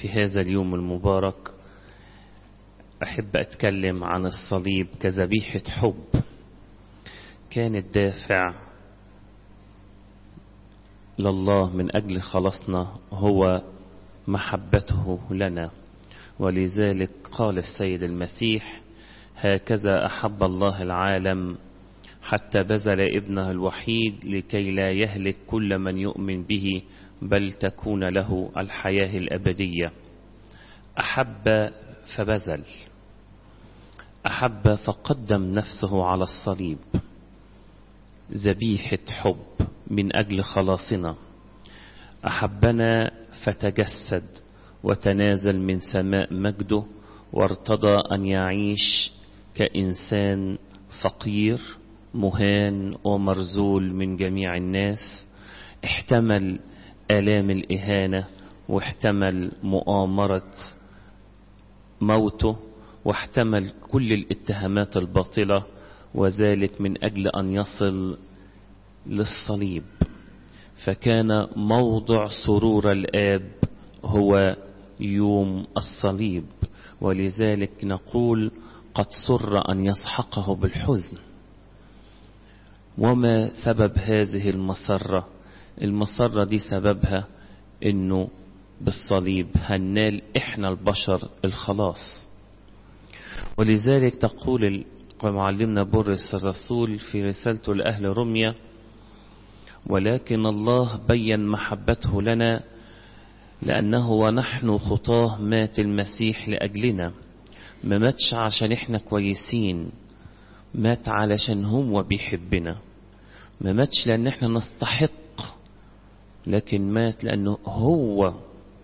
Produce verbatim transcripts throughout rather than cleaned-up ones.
في هذا اليوم المبارك أحب أتكلم عن الصليب كذبيحة حب كان الدافع لله من أجل خلاصنا هو محبته لنا. ولذلك قال السيد المسيح: هكذا أحب الله العالم حتى بذل ابنه الوحيد لكي لا يهلك كل من يؤمن به بل تكون له الحياة الأبدية. أحب فبذل، أحب فقدم نفسه على الصليب ذبيحة حب من أجل خلاصنا. أحبنا فتجسد وتنازل من سماء مجده وارتضى أن يعيش كإنسان فقير مهان ومرزول من جميع الناس. احتمل آلام الإهانة واحتمل مؤامرة موته واحتمل كل الاتهامات الباطلة، وذلك من أجل أن يصل للصليب. فكان موضع سرور الآب هو يوم الصليب، ولذلك نقول قد سر أن يسحقه بالحزن. وما سبب هذه المسرة؟ المسرة دي سببها انه بالصليب هنال احنا البشر الخلاص. ولذلك تقول معلمنا بولس الرسول في رسالته لأهل روميا: ولكن الله بين محبته لنا لأنه ونحن خطاه مات المسيح لأجلنا. ما ماتش عشان احنا كويسين، مات علشان هو بيحبنا. ما ماتش لأن احنا نستحق، لكن مات لأنه هو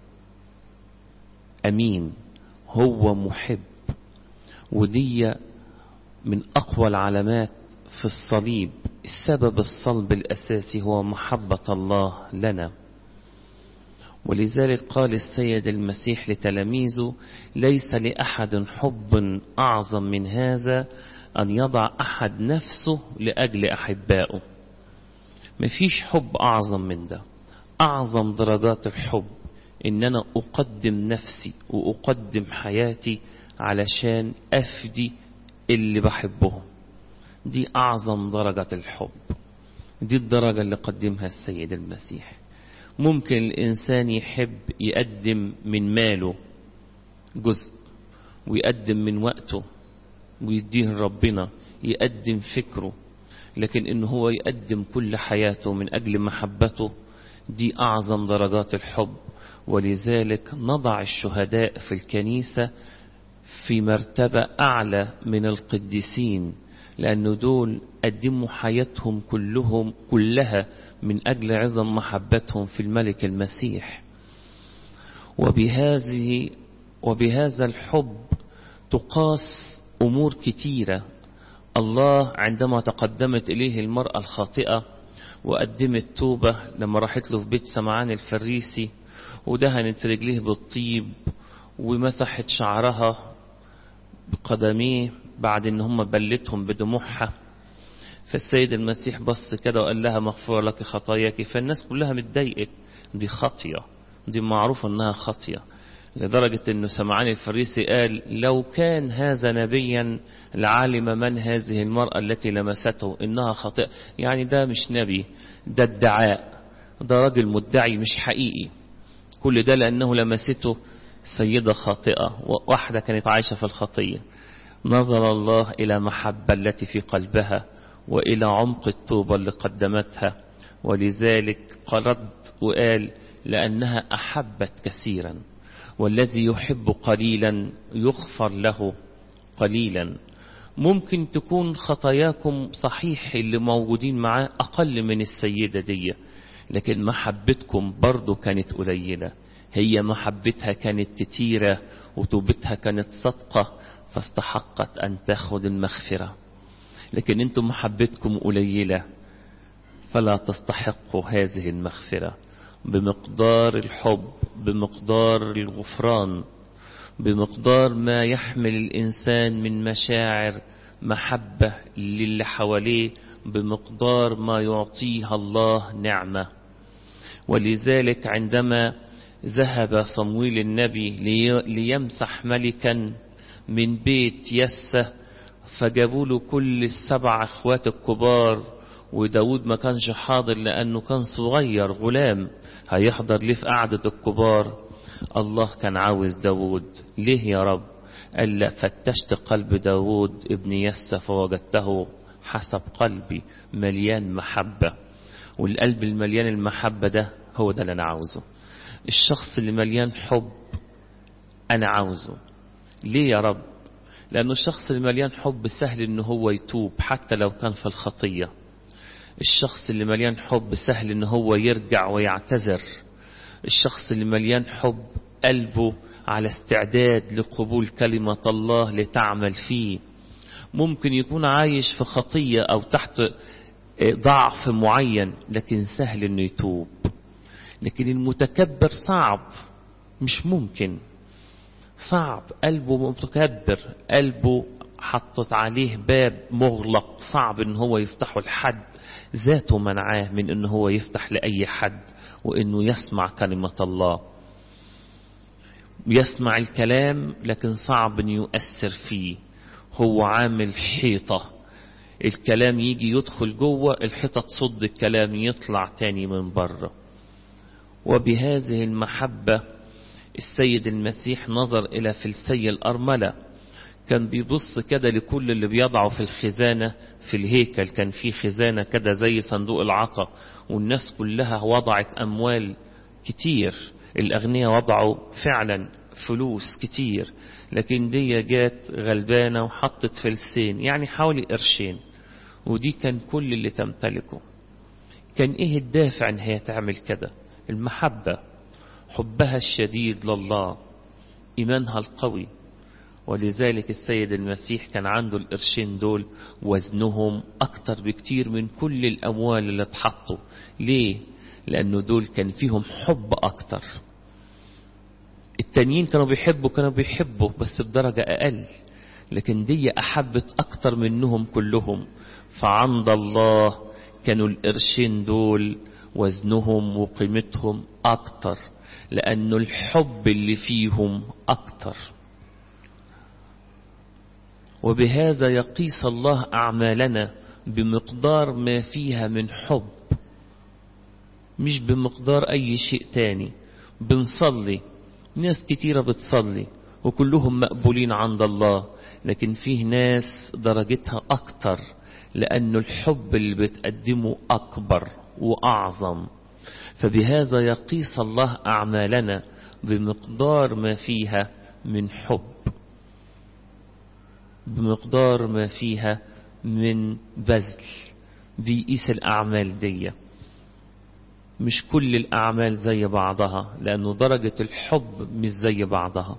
أمين، هو محب. ودي من أقوى العلامات في الصليب. السبب الصلب الأساسي هو محبة الله لنا. ولذلك قال السيد المسيح لتلاميذه: ليس لأحد حب أعظم من هذا أن يضع أحد نفسه لأجل أحبائه. مفيش حب أعظم من ده. أعظم درجات الحب إن أنا أقدم نفسي وأقدم حياتي علشان أفدي اللي بحبهم. دي أعظم درجة الحب. دي الدرجة اللي قدمها السيد المسيح. ممكن الإنسان يحب يقدم من ماله جزء، ويقدم من وقته ويديه ربنا، يقدم فكره، لكن إنه هو يقدم كل حياته من أجل محبته، دي أعظم درجات الحب. ولذلك نضع الشهداء في الكنيسة في مرتبة أعلى من القديسين، لأن دول قدموا حياتهم كلهم كلها من أجل عظم محبتهم في الملك المسيح. وبهذه وبهذا الحب تقاس أمور كتيرة. الله عندما تقدمت إليه المرأة الخاطئة وقدمت توبة لما راحت له في بيت سمعان الفريسي ودهنت رجليه بالطيب ومسحت شعرها بقدميه بعد ان هم بلتهم بدموعها، فالسيد المسيح بص كده وقال لها: مغفورة لك خطاياك. فالناس كلها متضايقت، دي خطية، دي معروفة انها خطية، لدرجة انه سمعان الفريسي قال: لو كان هذا نبيا لعلم من هذه المرأة التي لمسته انها خاطئة. يعني ده مش نبي، ده ادعاء، ده راجل مدعي مش حقيقي. كل ده لانه لمسته سيدة خاطئة، واحدة كانت عايشة في الخطية. نظر الله الى محبة التي في قلبها والى عمق التوبة اللي قدمتها، ولذلك رد وقال: لانها احبت كثيرا، والذي يحب قليلا يغفر له قليلا. ممكن تكون خطاياكم صحيح اللي موجودين معاه أقل من السيدة دي، لكن محبتكم برضو كانت قليلة. هي محبتها كانت كتيرة وتوبتها كانت صدقة، فاستحقت أن تأخذ المغفرة. لكن أنتم محبتكم قليلة فلا تستحقوا هذه المغفرة. بمقدار الحب، بمقدار الغفران، بمقدار ما يحمل الإنسان من مشاعر محبة للي حواليه، بمقدار ما يعطيها الله نعمة. ولذلك عندما ذهب صمويل النبي ليمسح ملكا من بيت يسة، فجابوا له كل السبع اخوات الكبار، وداود ما كانش حاضر لأنه كان صغير غلام هيحضر ليه في قعدة الكبار. الله كان عاوز داود. ليه يا رب؟ قال لا، فتشت قلب داود ابن يسة فوجدته حسب قلبي مليان محبة. والقلب المليان المحبة ده هو ده اللي أنا عاوزه. الشخص اللي مليان حب أنا عاوزه. ليه يا رب؟ لأنه الشخص اللي مليان حب سهل إنه هو يتوب حتى لو كان في الخطية. الشخص اللي مليان حب سهل إنه هو يرجع ويعتذر. الشخص اللي مليان حب قلبه على استعداد لقبول كلمة الله لتعمل فيه. ممكن يكون عايش في خطية أو تحت ضعف معين لكن سهل إنه يتوب. لكن المتكبر صعب، مش ممكن، صعب. قلبه متكبر، قلبه حطت عليه باب مغلق صعب إن هو يفتحه لحد، ذاته منعاه من إن هو يفتح لأي حد وإنه يسمع كلمة الله. يسمع الكلام لكن صعب إن يؤثر فيه. هو عامل حيطة، الكلام يجي يدخل جوه الحيطة تصد الكلام يطلع تاني من بره. وبهذه المحبة السيد المسيح نظر إلى فلسي الأرملة، كان بيبص كده لكل اللي بيضعه في الخزانة في الهيكل. كان في خزانة كده زي صندوق العطا، والناس كلها وضعت أموال كتير، الأغنياء وضعوا فعلا فلوس كتير، لكن دي جات غلبانة وحطت فلسين، يعني حوالي قرشين، ودي كان كل اللي تمتلكه. كان ايه الدافع ان هي تعمل كده؟ المحبة، حبها الشديد لله، إيمانها القوي. ولذلك السيد المسيح كان عنده القرشين دول وزنهم أكتر بكتير من كل الأموال اللي اتحطوا. ليه؟ لأنه دول كان فيهم حب أكتر. التانيين كانوا بيحبوا كانوا بيحبوا بس بدرجة أقل، لكن دي أحبت أكتر منهم كلهم. فعند الله كانوا القرشين دول وزنهم وقيمتهم أكتر، لأنه الحب اللي فيهم أكتر. وبهذا يقيس الله أعمالنا بمقدار ما فيها من حب، مش بمقدار أي شيء تاني. بنصلي، ناس كتيرة بتصلي وكلهم مقبولين عند الله، لكن فيه ناس درجتها أكتر لأنه الحب اللي بتقدمه أكبر وأعظم. فبهذا يقيس الله أعمالنا بمقدار ما فيها من حب، بمقدار ما فيها من بذل. بيقيس الأعمال دي، مش كل الأعمال زي بعضها، لأنه درجة الحب مش زي بعضها.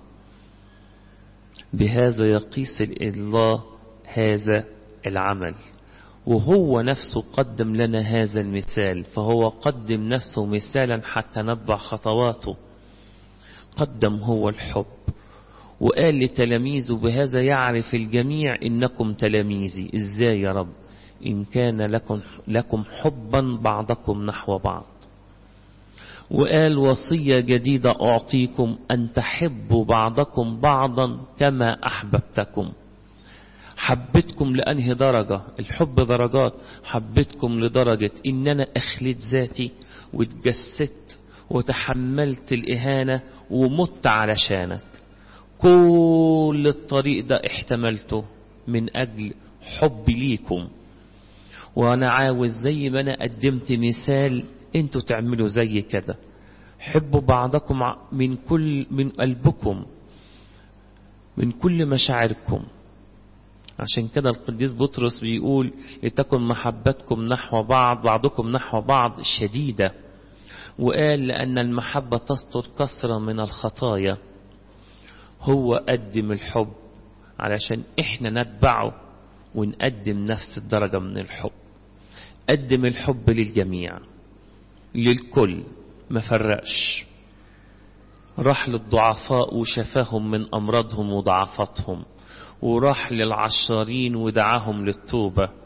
بهذا يقيس الله هذا العمل، وهو نفسه قدم لنا هذا المثال، فهو قدم نفسه مثالا حتى نتبع خطواته. قدم هو الحب وقال لتلاميذه بهذا يعرف الجميع إنكم تلاميذي. إزاي يا رب؟ إن كان لكم, لكم حبا بعضكم نحو بعض. وقال وصية جديدة أعطيكم أن تحبوا بعضكم بعضا كما أحببتكم. حبتكم لأنهي درجة؟ الحب درجات. حبتكم لدرجة إن أنا أخلد ذاتي واتجسدت وتحملت الإهانة ومت علشانك. كل الطريق ده احتملته من أجل حبي ليكم. وأنا عاوز زي ما أنا قدمت مثال انتوا تعملوا زي كده. حبوا بعضكم من كل من قلبكم، من كل مشاعركم. عشان كده القديس بطرس بيقول لتكن محبتكم نحو بعض بعضكم نحو بعض شديدة. وقال لأن المحبة تستر كثرة من الخطايا. هو قدم الحب علشان احنا نتبعه ونقدم نفس الدرجة من الحب. قدم الحب للجميع، للكل، ما فرقش. راح للضعفاء وشفاهم من أمراضهم وضعفاتهم، وراح للعشارين ودعاهم للتوبة،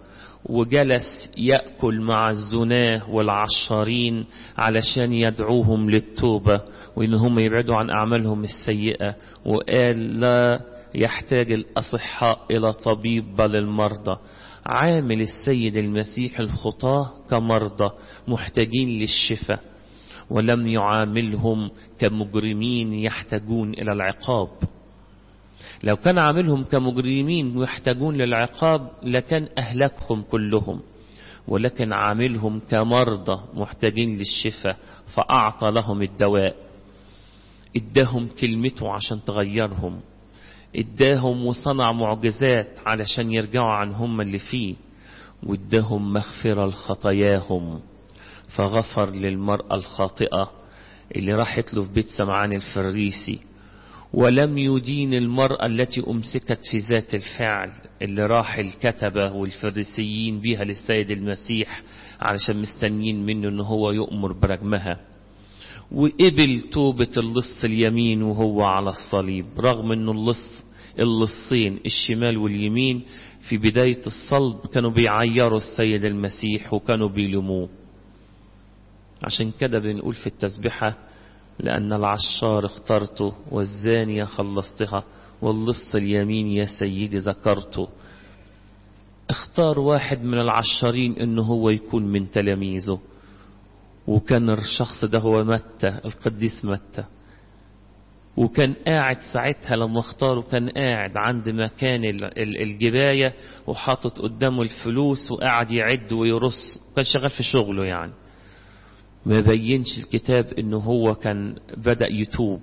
وجلس يأكل مع الزناه والعشارين علشان يدعوهم للتوبة وإنهم يبعدوا عن أعمالهم السيئة. وقال لا يحتاج الأصحاء إلى طبيب بل المرضى. عامل السيد المسيح الخطاة كمرضى محتاجين للشفاء، ولم يعاملهم كمجرمين يحتاجون إلى العقاب. لو كان عاملهم كمجرمين يحتاجون للعقاب لكان أهلكهم كلهم، ولكن عاملهم كمرضى محتاجين للشفاء فأعطى لهم الدواء. اداهم كلمته عشان تغيرهم، اداهم وصنع معجزات علشان يرجعوا عن هم اللي فيه، واداهم مغفرة لخطاياهم. فغفر للمرأة الخاطئة اللي راحت له في بيت سمعان الفريسي، ولم يدين المرأة التي أمسكت في ذات الفعل اللي راح الكتبة والفريسيين بيها للسيد المسيح علشان مستنين منه انه هو يؤمر برجمها. وقبل توبة اللص اليمين وهو على الصليب، رغم انه اللص اللصين الشمال واليمين في بداية الصلب كانوا بيعيروا السيد المسيح وكانوا بيلموه. عشان كده بنقول في التسبيحة لأن العشار اخترته والزانية خلصتها واللص اليمين يا سيدي ذكرته. اختار واحد من العشارين انه هو يكون من تلاميذه، وكان الشخص ده هو متى القديس متى. وكان قاعد ساعتها لما اختاره كان قاعد عند مكان الجباية وحاطط قدامه الفلوس وقاعد يعد ويرص، كان شغال في شغله يعني. ما بينش الكتاب انه هو كان بدأ يتوب.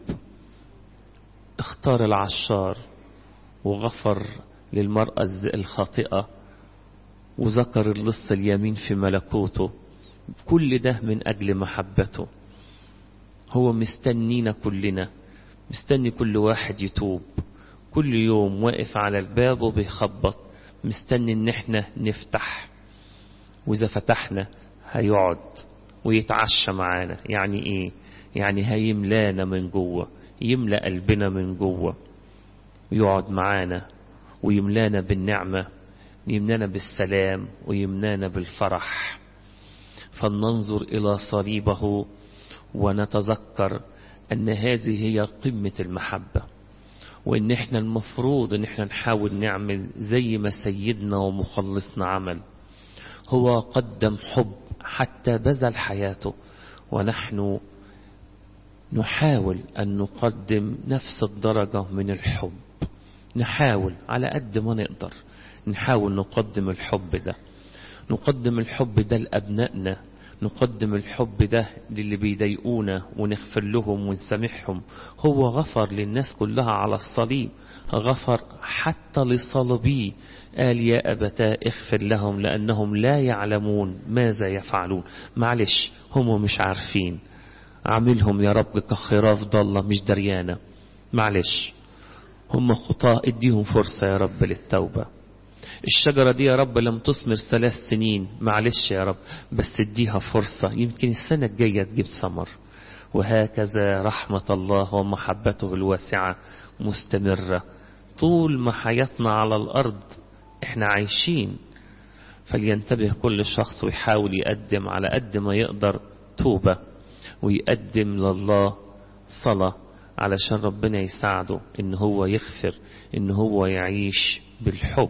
اختار العشار وغفر للمرأة الخاطئة وذكر اللص اليمين في ملكوته. كل ده من أجل محبته. هو مستنينا كلنا، مستني كل واحد يتوب. كل يوم واقف على الباب وبيخبط، مستني ان احنا نفتح، واذا فتحنا هيقعد ويتعشى معانا. يعني ايه؟ يعني هيملانا من جوه، يملأ قلبنا من جوه ويقعد معانا ويملانا بالنعمة، يملانا بالسلام ويملانا بالفرح. فلننظر إلى صليبه ونتذكر أن هذه هي قمة المحبة، وإن إحنا المفروض إن إحنا نحاول نعمل زي ما سيدنا ومخلصنا عمل. هو قدم حب حتى بذل حياته، ونحن نحاول أن نقدم نفس الدرجة من الحب. نحاول على قد ما نقدر نحاول نقدم الحب ده، نقدم الحب ده لأبنائنا، نقدم الحب ده للي بيضايقونا ونغفر لهم ونسامحهم. هو غفر للناس كلها على الصليب، غفر حتى لصليبيه. قال يا أبتاه اغفر لهم لأنهم لا يعلمون ماذا يفعلون. معلش هم مش عارفين، عاملهم يا رب كخراف ضالة مش دريانة. معلش هم خطاة، اديهم فرصة يا رب للتوبة. الشجرة دي يا رب لم تثمر ثلاث سنين، معلش يا رب بس اديها فرصة، يمكن السنة الجاية تجيب ثمر. وهكذا رحمة الله ومحبته الواسعة مستمرة طول ما حياتنا على الأرض احنا عايشين. فلينتبه كل شخص ويحاول يقدم على قد ما يقدر توبة، ويقدم لله صلاة علشان ربنا يساعده ان هو يغفر، ان هو يعيش بالحب.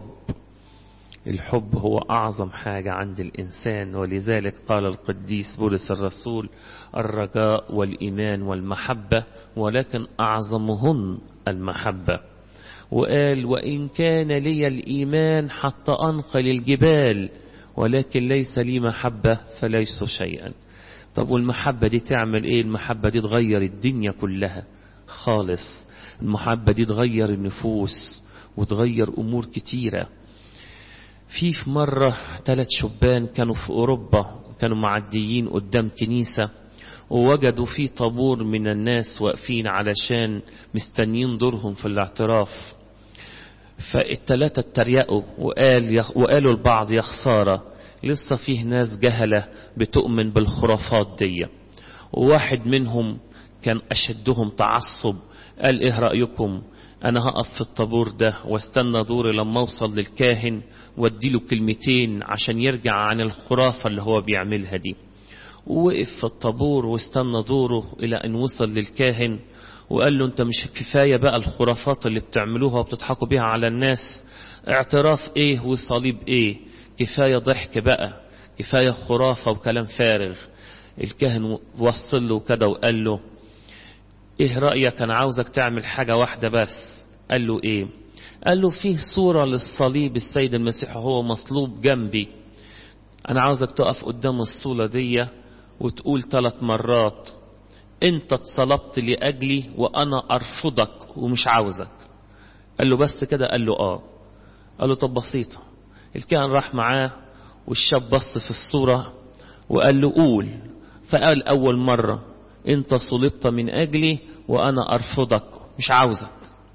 الحب هو أعظم حاجة عند الإنسان، ولذلك قال القديس بولس الرسول الرجاء والإيمان والمحبة، ولكن أعظمهن المحبة. وقال وإن كان لي الإيمان حتى أنقل الجبال ولكن ليس لي محبة فليس شيئا. طب والمحبة دي تعمل إيه؟ المحبة دي تغير الدنيا كلها خالص. المحبة دي تغير النفوس وتغير أمور كتيرة. في في مرة ثلاث شبان كانوا في أوروبا، كانوا معديين قدام كنيسة ووجدوا في طابور من الناس واقفين علشان مستنيين دورهم في الاعتراف. فالثلاثة اتريقوا وقال وقالوا البعض يا خسارة لسه فيه ناس جهلة بتؤمن بالخرافات دي. وواحد منهم كان أشدهم تعصب، قال إيه رأيكم أنا هقف في الطابور ده واستنى دوري لما أوصل للكاهن واديله كلمتين عشان يرجع عن الخرافة اللي هو بيعملها دي. ووقف في الطابور واستنى دوره إلى أن وصل للكاهن وقال له أنت مش كفاية بقى الخرافات اللي بتعملوها وبتضحكوا بيها على الناس؟ اعتراف إيه وصليب إيه؟ كفاية ضحك بقى، كفاية خرافة وكلام فارغ. الكاهن وصل له كده وقال له إيه رأيك أنا عاوزك تعمل حاجة واحدة بس. قال له إيه؟ قال له فيه صورة للصليب السيد المسيح وهو مصلوب جنبي، أنا عاوزك تقف قدام الصورة دي وتقول ثلاث مرات أنت اتصلبت لأجلي وأنا أرفضك ومش عاوزك. قال له بس كده؟ قال له آه. قال له طب بسيطة. الكاهن راح معاه والشاب بص في الصورة وقال له قول. فقال أول مرة أنت صلبت من أجلي وأنا أرفضك مش عاوزك،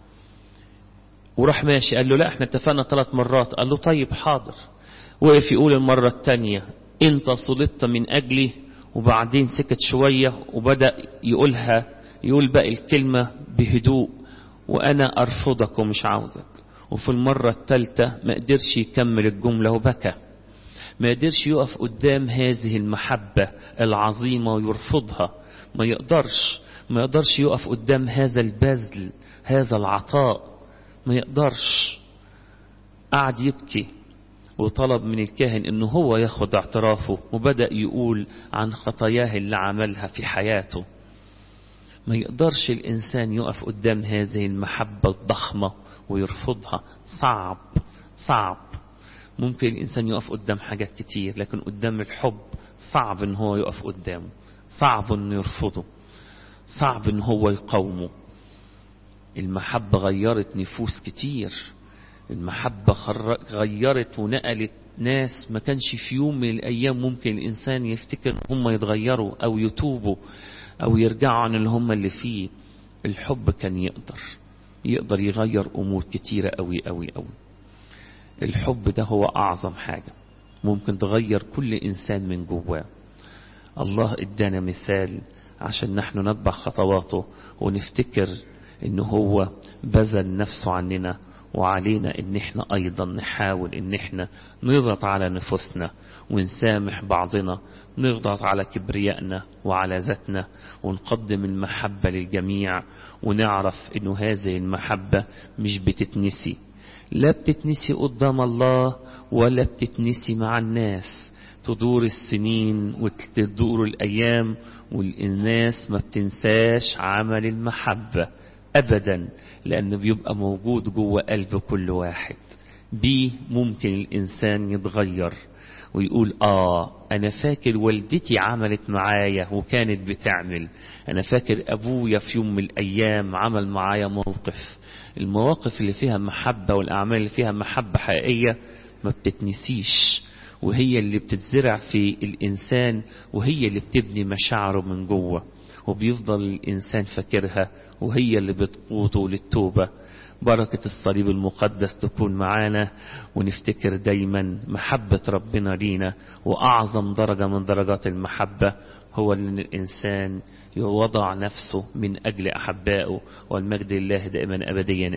وراح ماشي. قال له لا احنا اتفقنا ثلاث مرات. قال له طيب حاضر. وقف يقول المرة الثانية أنت صلبت من أجلي، وبعدين سكت شوية وبدأ يقولها، يقول بقى الكلمة بهدوء وأنا أرفضك ومش عاوزك. وفي المرة الثالثة ما قدرش يكمل الجملة وبكى، ما قدرش يقف قدام هذه المحبة العظيمة ويرفضها، ما يقدرش ما يقدرش يقف قدام هذا البذل، هذا العطاء، ما يقدرش. قعد يبكي وطلب من الكاهن انه هو ياخد اعترافه، وبدأ يقول عن خطاياه اللي عملها في حياته. ما يقدرش الإنسان يقف قدام هذه المحبة الضخمة ويرفضها. صعب صعب. ممكن الإنسان يقف قدام حاجات كتير، لكن قدام الحب صعب ان هو يقف قدامه، صعب انه يرفضه، صعب ان هو يقاومه. المحبة غيرت نفوس كتير، المحبة غيرت ونقلت ناس ما كانش في يوم من الأيام ممكن الإنسان يفتكر هم يتغيروا أو يتوبوا أو يرجعوا عن اللي هم اللي فيه. الحب كان يقدر يقدر يغير أمور كتيرة أوي أوي أوي. الحب ده هو أعظم حاجة ممكن تغير كل إنسان من جواه. الله ادانا مثال عشان نحن نتبع خطواته ونفتكر إنه هو بذل نفسه عننا، وعلينا ان احنا ايضا نحاول ان احنا نضغط على نفوسنا ونسامح بعضنا، نضغط على كبريائنا وعلى ذاتنا، ونقدم المحبة للجميع، ونعرف انه هذه المحبة مش بتتنسي، لا بتتنسي قدام الله ولا بتتنسي مع الناس. تدور السنين وتدور الايام والناس ما بتنساش عمل المحبة أبدا، لأنه بيبقى موجود جوه قلب كل واحد. بيه ممكن الإنسان يتغير ويقول آه أنا فاكر والدتي عملت معايا وكانت بتعمل، أنا فاكر أبويا في يوم من الأيام عمل معايا موقف. المواقف اللي فيها محبة والأعمال اللي فيها محبة حقيقية ما بتتنسيش، وهي اللي بتتزرع في الإنسان، وهي اللي بتبني مشاعره من جوه، وبيفضل الإنسان فاكرها، وهي اللي بتقوده للتوبة. بركة الصليب المقدس تكون معانا، ونفتكر دايما محبة ربنا لينا. وأعظم درجة من درجات المحبة هو أن الإنسان يوضع نفسه من أجل أحبائه، والمجد لله دائما أبديا.